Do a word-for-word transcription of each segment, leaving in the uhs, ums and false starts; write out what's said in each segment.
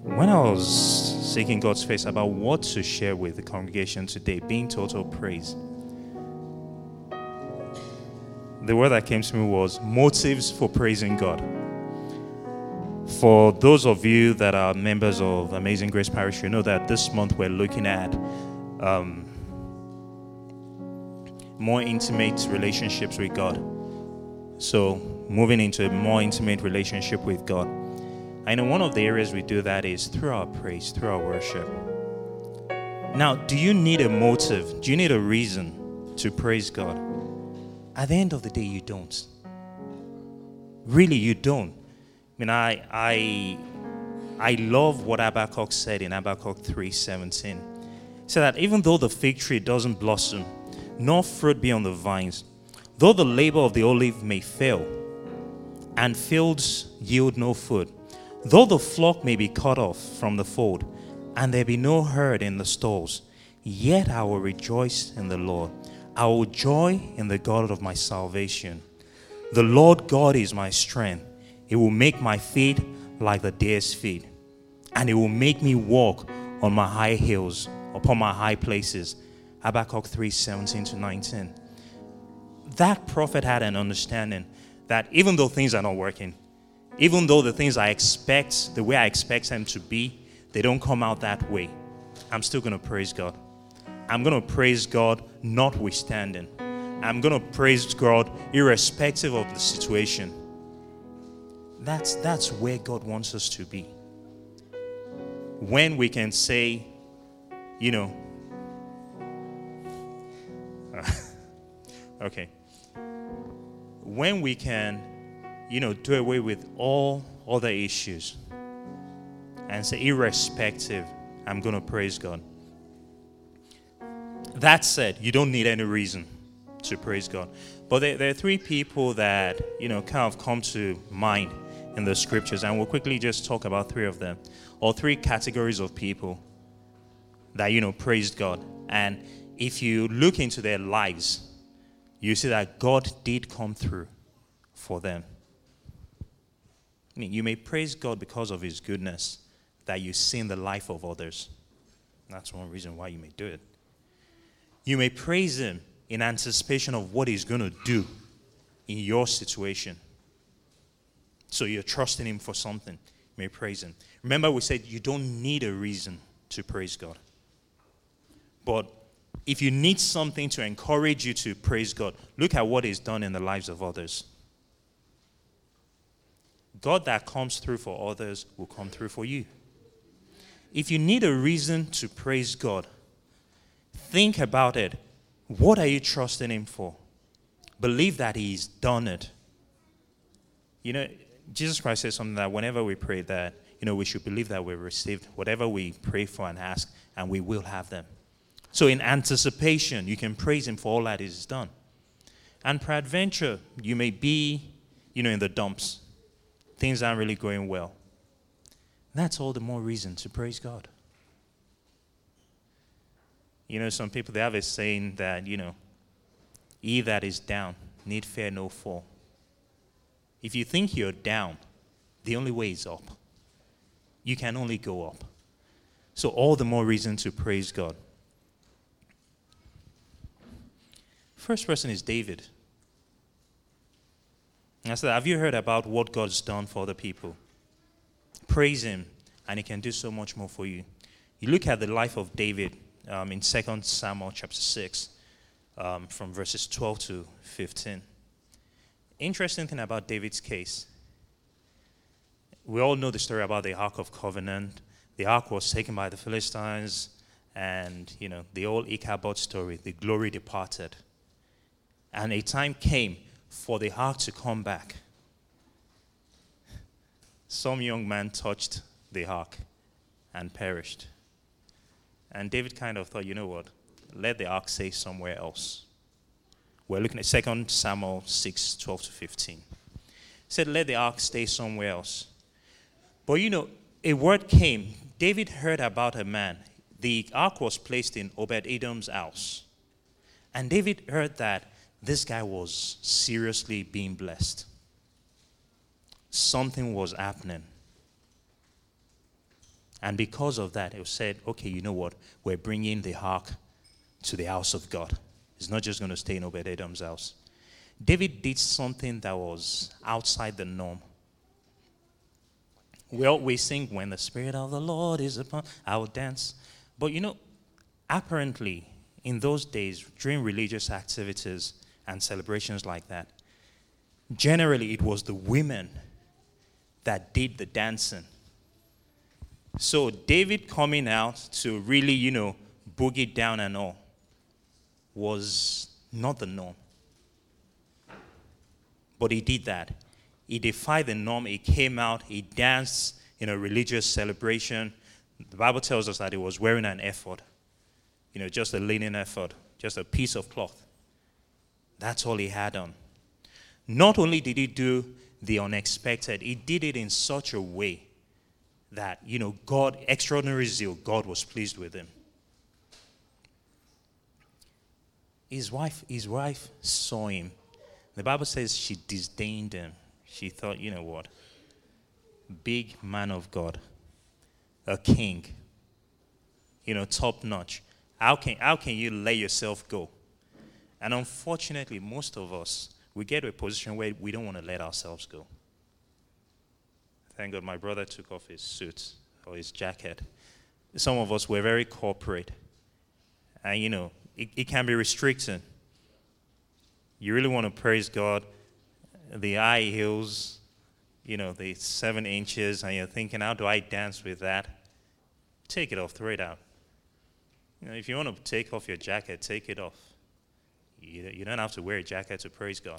When I was seeking God's face about what to share with the congregation today, being total praise, the word that came to me was motives for praising God. For those of you that are members of Amazing Grace Parish, you know that this month we're looking at um, more intimate relationships with God. So moving into a more intimate relationship with God. I know one of the areas we do that is through our praise, through our worship. Now, do you need a motive? Do you need a reason to praise God? At the end of the day, you don't. Really, you don't. I mean, I I I love what Habakkuk said in Habakkuk three seventeen. He said that even though the fig tree doesn't blossom, nor fruit be on the vines, though the labor of the olive may fail, and fields yield no food, though the flock may be cut off from the fold, and there be no herd in the stalls, yet I will rejoice in the Lord. I will joy in the God of my salvation. The Lord God is my strength. It will make my feet like the deer's feet, and it will make me walk on my high hills, upon my high places. Habakkuk three seventeen to nineteen. That prophet had an understanding that even though things are not working, even though the things I expect, the way I expect them to be, they don't come out that way, I'm still going to praise God. I'm going to praise God notwithstanding. I'm going to praise God irrespective of the situation. That's, that's where God wants us to be. When we can say, you know, okay. When we can, you know, do away with all other issues and say, irrespective, I'm going to praise God. That said, you don't need any reason to praise God. But there, there are three people that, you know, kind of come to mind in the scriptures, and we'll quickly just talk about three of them, or three categories of people that, you know, praised God. And if you look into their lives, you see that God did come through for them. I mean, you may praise God because of his goodness, that you see in the life of others. That's one reason why you may do it. You may praise him in anticipation of what he's going to do in your situation. So you're trusting him for something. You may praise him. Remember, we said you don't need a reason to praise God. But if you need something to encourage you to praise God, look at what he's done in the lives of others. God that comes through for others will come through for you. If you need a reason to praise God, think about it. What are you trusting him for? Believe that he's done it. You know, Jesus Christ says something that whenever we pray that, you know, we should believe that we've received whatever we pray for and ask, and we will have them. So in anticipation, you can praise him for all that he's done. And peradventure, you may be, you know, in the dumps. Things aren't really going well. That's all the more reason to praise God. You know, some people, they have a saying that, you know, he that is down need fear no fall. If you think you're down, the only way is up. You can only go up. So all the more reason to praise God. First person is David. I said, have you heard about what God's done for other people? Praise him, and he can do so much more for you. You look at the life of David um, in Second Samuel chapter six, um, from verses twelve to fifteen. Interesting thing about David's case. We all know the story about the Ark of Covenant. The Ark was taken by the Philistines, and, you know, the old Ichabod story, the glory departed. And a time came for the ark to come back. Some young man touched the ark and perished. And David kind of thought, you know what? Let the ark stay somewhere else. We're looking at Second Samuel six, twelve to fifteen. He said, let the ark stay somewhere else. But you know, a word came. David heard about a man. The ark was placed in Obed-Edom's house. And David heard that this guy was seriously being blessed. Something was happening. And because of that, it was said, okay, you know what? We're bringing the ark to the house of God. It's not just going to stay in Obed-Edom's house. David did something that was outside the norm. We always sing, when the Spirit of the Lord is upon, I will dance. But you know, apparently, in those days, during religious activities and celebrations like that, generally it was the women that did the dancing. So David coming out to really, you know, boogie down and all was not the norm. But he did that. He defied the norm. He came out. He danced in a religious celebration. The Bible tells us that he was wearing an ephod. You know, just a linen ephod, just a piece of cloth. That's all he had on. Not only did he do the unexpected, he did it in such a way that, you know, God, extraordinary zeal, God was pleased with him. His wife, his wife saw him. The Bible says she disdained him. She thought, you know what? Big man of God, a king, you know, top notch. How can, how can you let yourself go? And unfortunately, most of us, we get to a position where we don't want to let ourselves go. Thank God my brother took off his suit or his jacket. Some of us were very corporate. And, you know, it, it can be restricting. You really want to praise God, the high heels, you know, the seven inches, and you're thinking, how do I dance with that? Take it off, throw it out. You know, if you want to take off your jacket, take it off. You, you don't have to wear a jacket to praise God.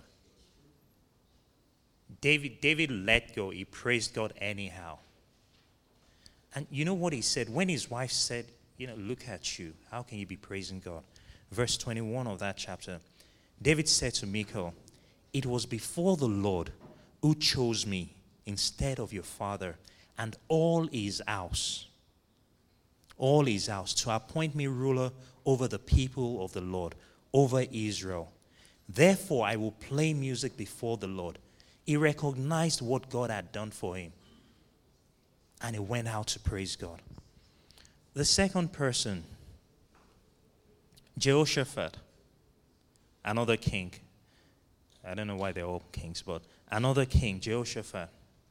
David, David let go. He praised God anyhow. And you know what he said? When his wife said, you know, look at you. How can you be praising God? Verse twenty-one of that chapter. David said to Michal, it was before the Lord who chose me instead of your father and all his house, all his house, to appoint me ruler over the people of the Lord, over Israel. Therefore, I will play music before the Lord. He recognized what God had done for him, and he went out to praise God. The second person, Jehoshaphat, another king. I don't know why they're all kings, but another king, Jehoshaphat.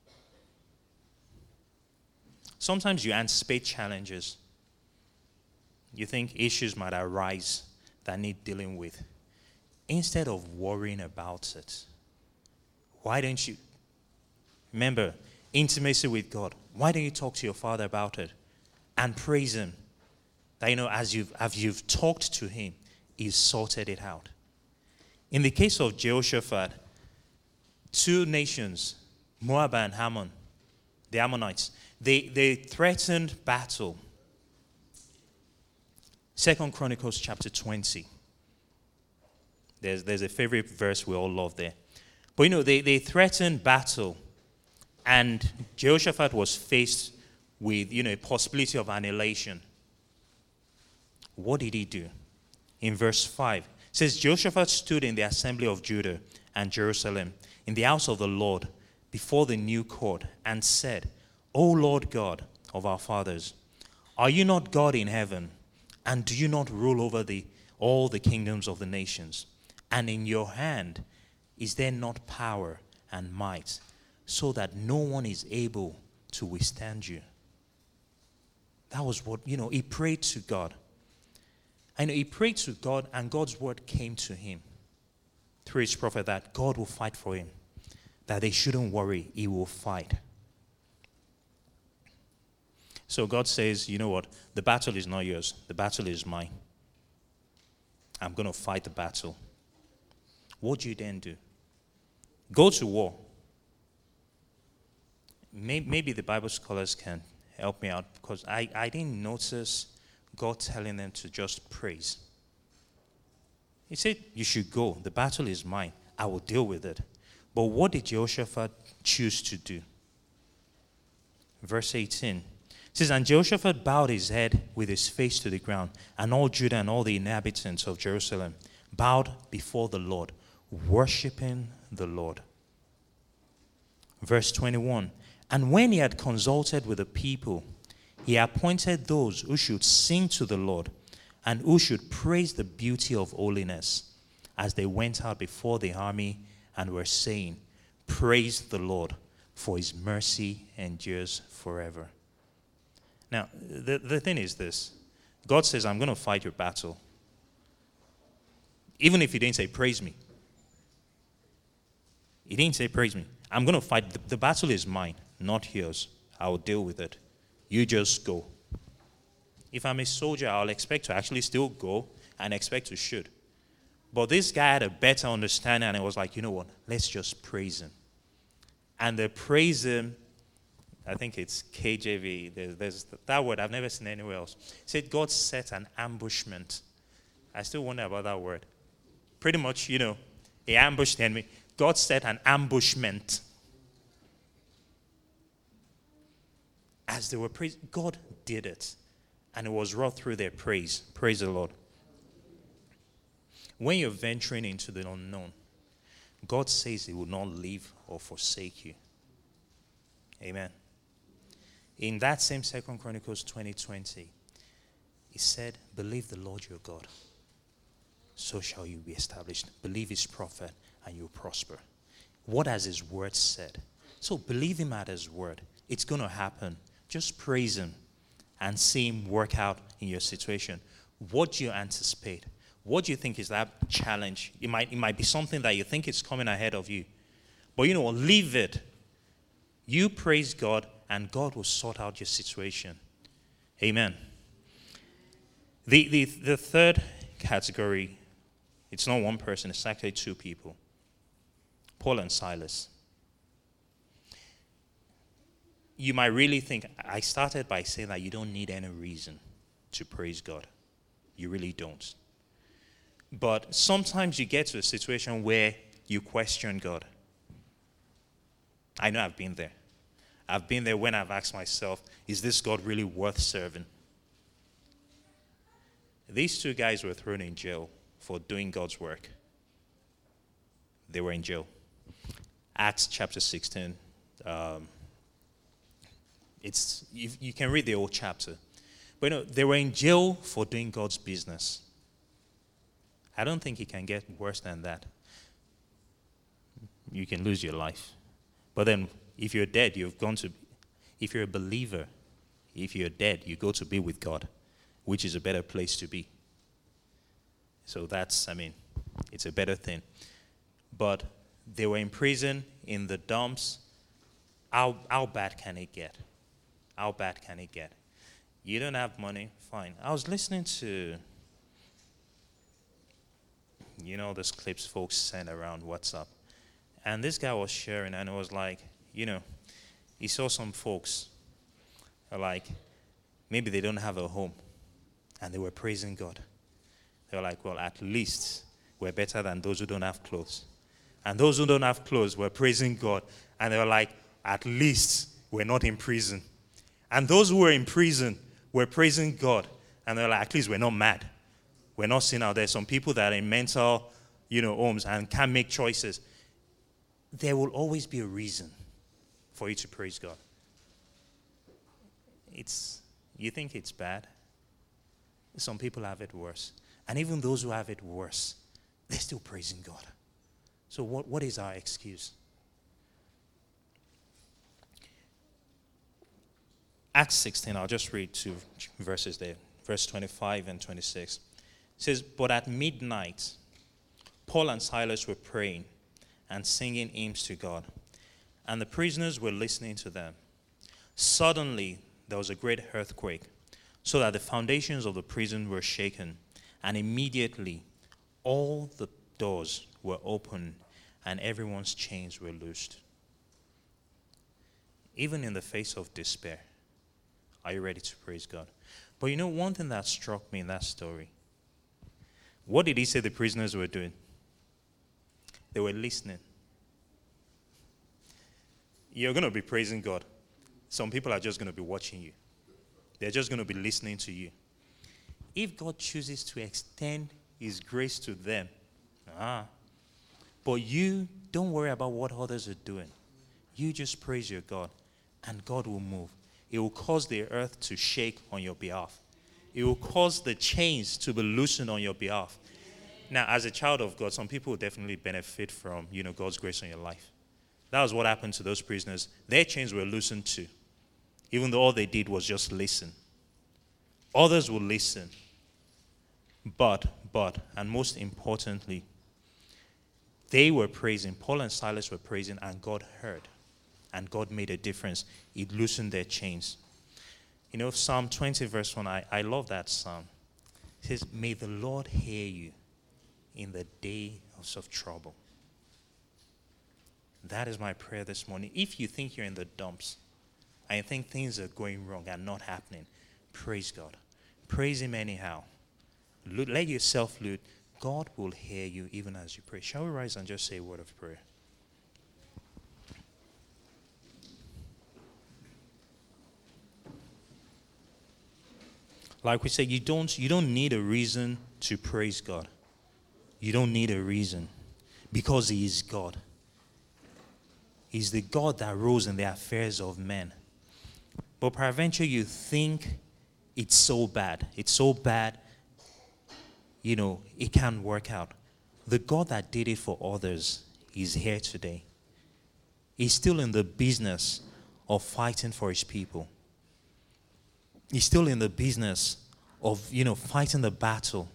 Sometimes you anticipate challenges. You think issues might arise that need dealing with. Instead of worrying about it, why don't you, remember, intimacy with God. Why don't you talk to your Father about it and praise him? That, you know, as you've, as you've talked to him, he's sorted it out. In the case of Jehoshaphat, two nations, Moab and Ammon, the Ammonites, they, they threatened battle. Second Chronicles chapter twenty. There's, there's a favorite verse we all love there. But you know, they, they threatened battle, and Jehoshaphat was faced with, you know, a possibility of annihilation. What did he do? In verse five, it says, Jehoshaphat stood in the assembly of Judah and Jerusalem, in the house of the Lord, before the new court, and said, O Lord God of our fathers, are you not God in heaven? And do you not rule over the all the kingdoms of the nations? And in your hand is there not power and might, so that no one is able to withstand you? That was what, you know, he prayed to God. I know he prayed to God, and God's word came to him through his prophet that God will fight for him, that they shouldn't worry, he will fight. So God says, you know what, the battle is not yours, the battle is mine. I'm going to fight the battle. What do you then do? Go to war. Maybe the Bible scholars can help me out, because I, I didn't notice God telling them to just praise. He said, you should go. The battle is mine. I will deal with it. But what did Jehoshaphat choose to do? Verse eighteen. It says, and Jehoshaphat bowed his head with his face to the ground, and all Judah and all the inhabitants of Jerusalem bowed before the Lord, worshiping the Lord. Verse twenty-one. And when he had consulted with the people, He appointed those who should sing to the Lord and who should praise the beauty of holiness as they went out before the army and were saying, praise the Lord, for his mercy endures forever. Now, the, the thing is this. God says, I'm going to fight your battle. Even if he didn't say, praise me. He didn't say, praise me. I'm going to fight. The, the battle is mine, not yours. I will deal with it. You just go. If I'm a soldier, I'll expect to actually still go and expect to shoot. But this guy had a better understanding, and it was like, you know what? Let's just praise him. And they praise him. I think it's K J V. There's, there's that word I've never seen anywhere else. It said God set an ambushment. I still wonder about that word. Pretty much, you know, he ambushed the enemy. God set an ambushment. As they were praising, God did it. And it was wrought through their praise. Praise the Lord. When you're venturing into the unknown, God says he will not leave or forsake you. Amen. In that same Second Chronicles twenty twenty, he said, believe the Lord your God, so shall you be established. Believe his prophet, and you'll prosper. What has his word said? So believe him at his word. It's going to happen. Just praise him and see him work out in your situation. What do you anticipate? What do you think is that challenge? It might, it might be something that you think is coming ahead of you. But you know what? Leave it. You praise God, and God will sort out your situation. Amen. The, the, the third category, it's not one person, it's actually two people. Paul and Silas. You might really think, I started by saying that you don't need any reason to praise God. You really don't. But sometimes you get to a situation where you question God. I know I've been there. I've been there when I've asked myself, is this God really worth serving? These two guys were thrown in jail for doing God's work. They were in jail. Acts chapter sixteen. Um, it's you, you can read the whole chapter. But you know, they were in jail for doing God's business. I don't think it can get worse than that. You can lose your life. But then, if you're dead, you've gone to, if you're a believer, if you're dead, you go to be with God, which is a better place to be. So that's, I mean, it's a better thing. But they were in prison, in the dumps. How, how bad can it get? How bad can it get? You don't have money? Fine. I was listening to, you know, those clips folks send around WhatsApp. And this guy was sharing, and it was like, you know, he saw some folks, like, maybe they don't have a home, and they were praising God. They were like, well, at least we're better than those who don't have clothes. And those who don't have clothes were praising God, and they were like, at least we're not in prison. And those who were in prison were praising God, and they were like, at least we're not mad. We're not seeing out there some people that are in mental, you know, homes and can't make choices. There will always be a reason for you to praise God. It's, you think it's bad? Some people have it worse. And even those who have it worse, they're still praising God. So what, what is our excuse? Acts sixteen, I'll just read two verses there. Verse twenty-five and twenty-six. It says, but at midnight, Paul and Silas were praying and singing hymns to God, and the prisoners were listening to them. Suddenly, there was a great earthquake, so that the foundations of the prison were shaken, and immediately all the doors were opened, and everyone's chains were loosed. Even in the face of despair, are you ready to praise God? But you know, one thing that struck me in that story, what did he say the prisoners were doing? They were listening. You're going to be praising God. Some people are just going to be watching you. They're just going to be listening to you. If God chooses to extend his grace to them, ah, but you don't worry about what others are doing. You just praise your God, and God will move. It will cause the earth to shake on your behalf. It will cause the chains to be loosened on your behalf. Now, as a child of God, some people will definitely benefit from, you know, God's grace on your life. That was what happened to those prisoners. Their chains were loosened too, even though all they did was just listen. Others will listen. But, but, and most importantly, they were praising. Paul and Silas were praising, and God heard. And God made a difference. It loosened their chains. You know, Psalm twenty, verse one, I, I love that psalm. It says, may the Lord hear you in the days of trouble. That is my prayer this morning. If you think you're in the dumps, and you think things are going wrong and not happening, praise God. Praise Him anyhow. Let yourself loot. God will hear you even as you pray. Shall we rise and just say a word of prayer? Like we said, you don't, you don't need a reason to praise God. You don't need a reason because He is God. He's the God that rules in the affairs of men. But peradventure you think it's so bad. It's so bad, you know, it can't work out. The God that did it for others is here today. He's still in the business of fighting for His people. He's still in the business of, you know, fighting the battle.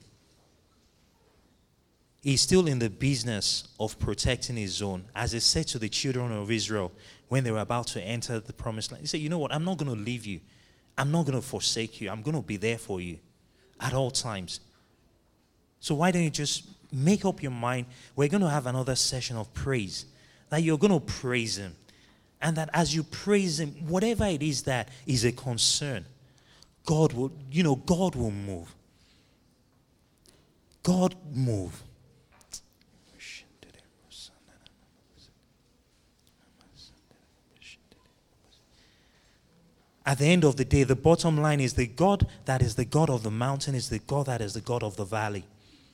He's still in the business of protecting His own. As He said to the children of Israel when they were about to enter the promised land, He said, you know what, I'm not going to leave you. I'm not going to forsake you. I'm going to be there for you at all times. So why don't you just make up your mind? We're going to have another session of praise. That you're going to praise Him. And that as you praise Him, whatever it is that is a concern, God will, you know, God will move. God move. At the end of the day, the bottom line is the God that is the God of the mountain is the God that is the God of the valley.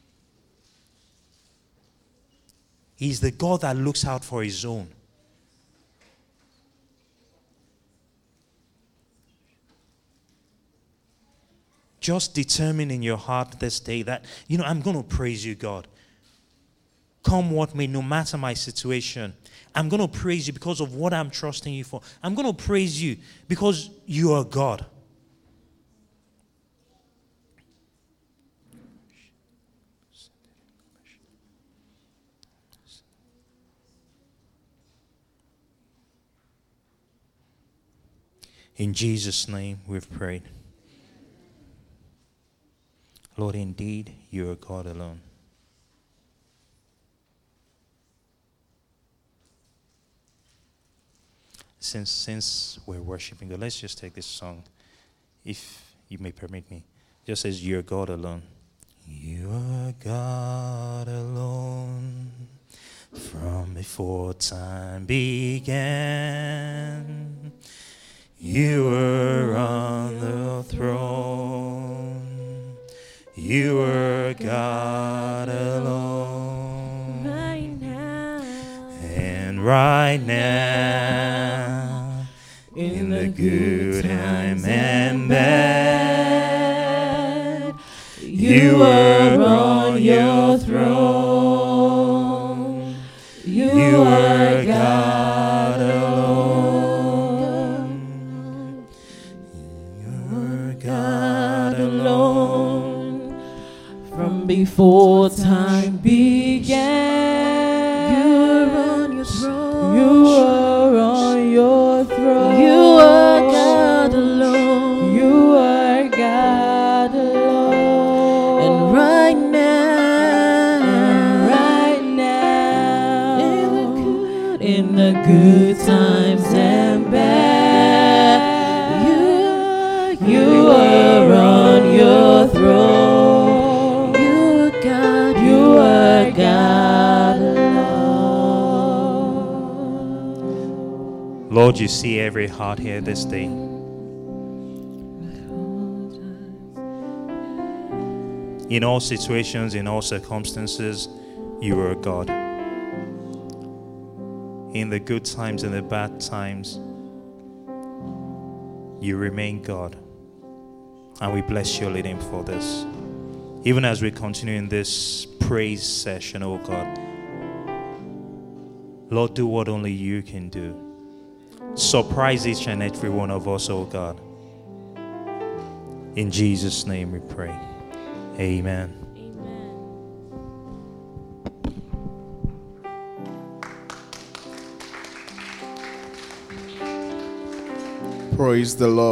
He's the God that looks out for His own. Just determine in your heart this day that, you know, I'm going to praise you, God. Come what may, no matter my situation, I'm going to praise you because of what I'm trusting you for. I'm going to praise you because you are God. In Jesus' name we've prayed. Lord, indeed, you are God alone. Since, since we're worshiping God, let's just take this song, if you may permit me. It just says, you're God alone. You are God alone. From before time began, you were on the throne. You were God alone. Right now. And right now, in the good time and bad, you were on your throne. You were God alone. You were God alone. From before time began, you were on your throne. You were on your throne. You are God alone. You are God alone. And right now, and right now, in the good, in the good times and bad, you, you are on your throne. God alone. Lord, you see every heart here this day. In all situations, in all circumstances, you are God. In the good times and the bad times, You remain God. And we bless your name for this. Even as we continue in this praise session, oh God, Lord, do what only you can do. Surprise each and every one of us, oh God. In Jesus' name we pray. Amen. Praise the Lord.